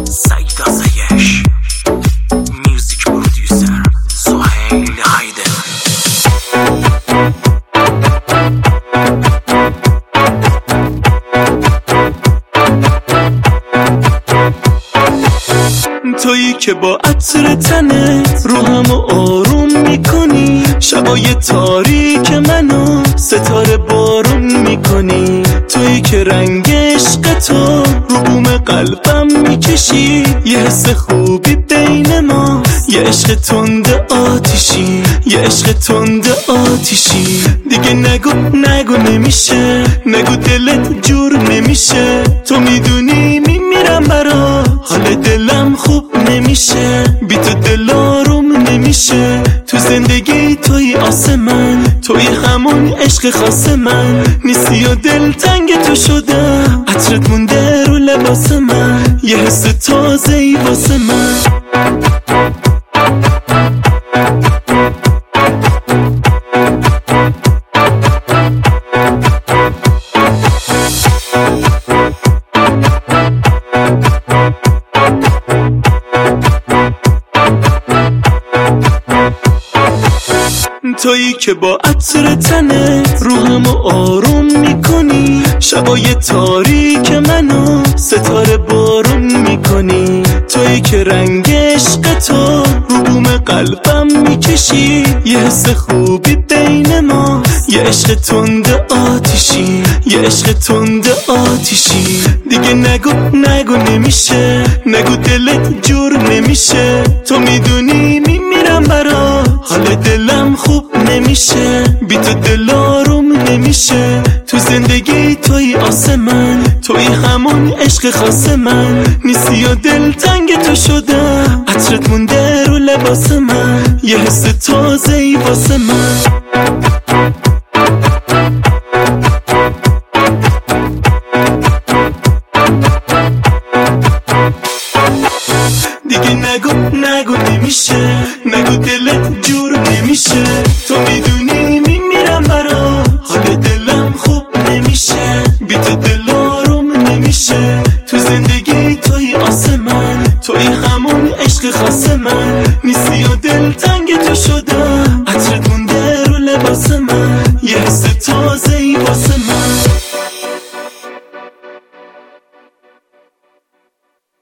سعید آزایش، میوزیک پرودیوسر سهیل حیدر. تویی که با عطر تنت روحمو آروم میکنی، شبای تاریک منو ستاره بارون میکنی. تویی که رنگ عشق تو رو بوم قلبم میکشی، یه حس خوبی بین ما، یه عشق تند آتیشی، یه عشق تند آتیشی. دیگه نگو نمیشه، نگو دلت جور نمیشه. تو میدونی میمیرم برا، حال دلم خوب نمیشه، بی تو دل آروم نمیشه. تو زندگی توی آسمان، توی همون عشق خاص من نیستی و دل تنگ تو شدم. عطرت مونده رو لباس من، یه حس تازه ای واسه من. تویی که با عطر تنت روحمو آروم میکنی، شبای تاریک منو ستاره بارون میکنی. تویی که رنگ عشق تو رو بوم قلبم میکشی، یه حس خوبی بین ما، یه عشق تند آتیشی، یه عشق تند آتیشی. دیگه نگو نمیشه، نگو دلت جور نمیشه. تو میدونی میمیرم برا، حال دلم خوب نمیشه، بی تو دل آروم نمیشه. تو زندگی توی آسمان، توی همون عشق خاص من نیستی و دل تنگ تو شدم. عطرت مونده رو لباس من، یه حس تازه ای واسه من. دیگه نگو نمیشه، نگو دلت جور نمیشه. تو میدونی میمیرم برا، حال دلم خوب نمیشه، بی تو دل آروم نمیشه. تو زندگی توی آسمان، توی همون عشق خاص من نیستی و دل تنگ تو شدم.